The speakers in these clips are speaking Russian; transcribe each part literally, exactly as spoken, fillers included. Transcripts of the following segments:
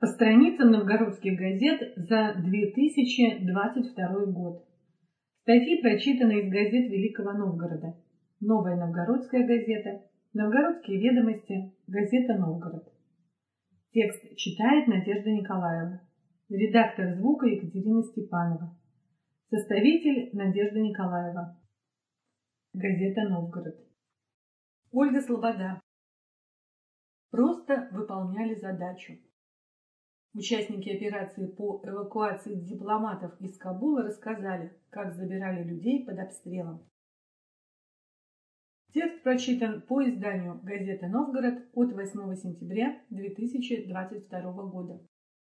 По страницам новгородских газет за две тысячи двадцать второй год. Статьи прочитаны из газет Великого Новгорода. Новая Новгородская газета, Новгородские ведомости, газета «Новгород». Текст читает Надежда Николаева. Редактор звука Екатерина Степанова. Составитель Надежда Николаева. Газета «Новгород». Ольга Слобода. Просто выполняли задачу. Участники операции по эвакуации дипломатов из Кабула рассказали, как забирали людей под обстрелом. Текст прочитан по изданию газеты «Новгород» от восьмого сентября две тысячи двадцать второго года.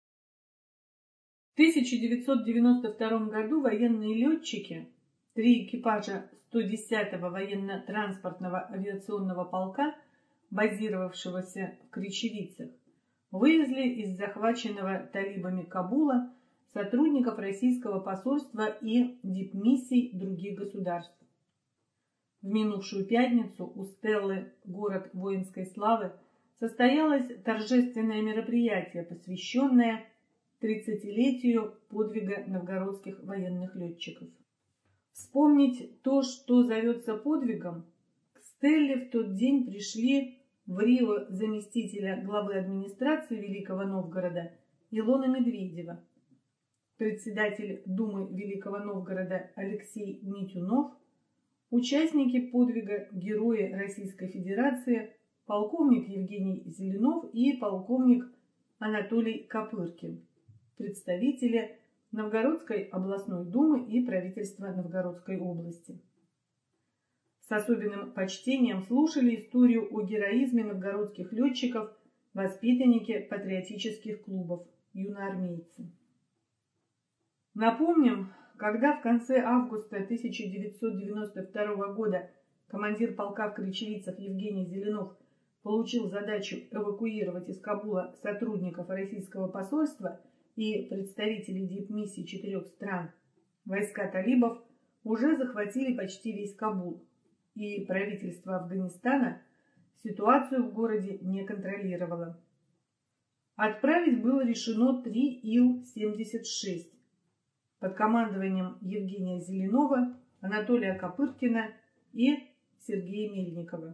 В тысяча девятьсот девяносто втором году военные летчики, три экипажа сто десятого военно-транспортного авиационного полка, базировавшегося в Кречевицах, вывезли из захваченного талибами Кабула сотрудников российского посольства и дипмиссий других государств. В минувшую пятницу у Стеллы, город воинской славы, состоялось торжественное мероприятие, посвященное тридцатилетию подвига новгородских военных летчиков. Вспомнить то, что зовется подвигом, к Стелле в тот день пришли в Рио заместителя главы администрации Великого Новгорода Илона Медведева, председатель Думы Великого Новгорода Алексей Митюнов, участники подвига герои Российской Федерации полковник Евгений Зеленов и полковник Анатолий Копыркин, представители Новгородской областной думы и правительства Новгородской области. С особенным почтением слушали историю о героизме новгородских летчиков воспитанники патриотических клубов, юноармейцы. Напомним, когда в конце августа тысяча девятьсот девяносто второго года командир полка в Кречевицах Евгений Зеленов получил задачу эвакуировать из Кабула сотрудников российского посольства и представителей дипмиссий четырех стран, войска талибов уже захватили почти весь Кабул, и правительство Афганистана ситуацию в городе не контролировало. Отправить было решено три Ил семьдесят шесть под командованием Евгения Зеленова, Анатолия Копыркина и Сергея Мельникова.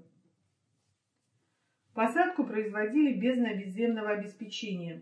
Посадку производили без наземного обеспечения.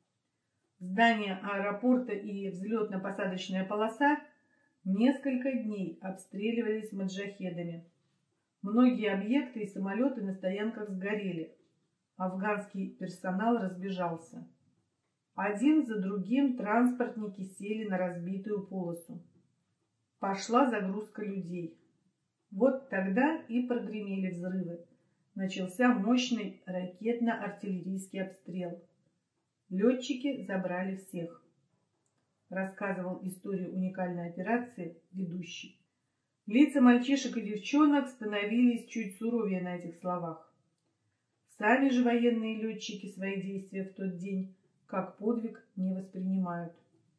Здание аэропорта и взлетно-посадочная полоса несколько дней обстреливались маджахедами. Многие объекты и самолеты на стоянках сгорели. Афганский персонал разбежался. Один за другим транспортники сели на разбитую полосу. Пошла загрузка людей. Вот тогда и прогремели взрывы. Начался мощный ракетно-артиллерийский обстрел. Летчики забрали всех. Рассказывал историю уникальной операции ведущий. Лица мальчишек и девчонок становились чуть суровее на этих словах. Сами же военные летчики свои действия в тот день как подвиг не воспринимают.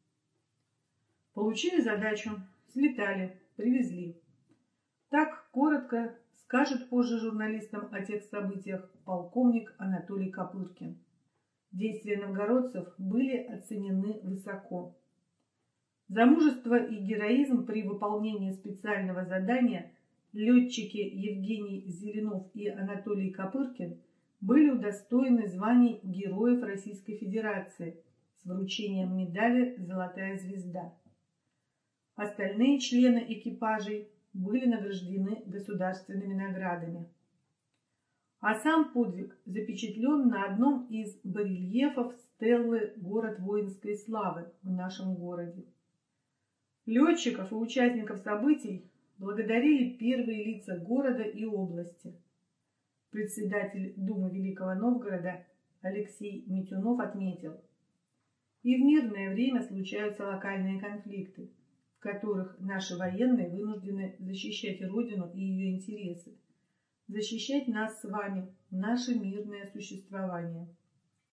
Получили задачу, слетали, привезли. Так коротко скажет позже журналистам о тех событиях полковник Анатолий Копыркин. Действия новгородцев были оценены высоко. За мужество и героизм при выполнении специального задания летчики Евгений Зеленов и Анатолий Копыркин были удостоены званий Героев Российской Федерации с вручением медали «Золотая звезда». Остальные члены экипажей были награждены государственными наградами. А сам подвиг запечатлен на одном из барельефов стеллы «Город воинской славы» в нашем городе. Летчиков и участников событий благодарили первые лица города и области. Председатель Думы Великого Новгорода Алексей Митюнов отметил: и в мирное время случаются локальные конфликты, в которых наши военные вынуждены защищать Родину и ее интересы, защищать нас с вами, наше мирное существование.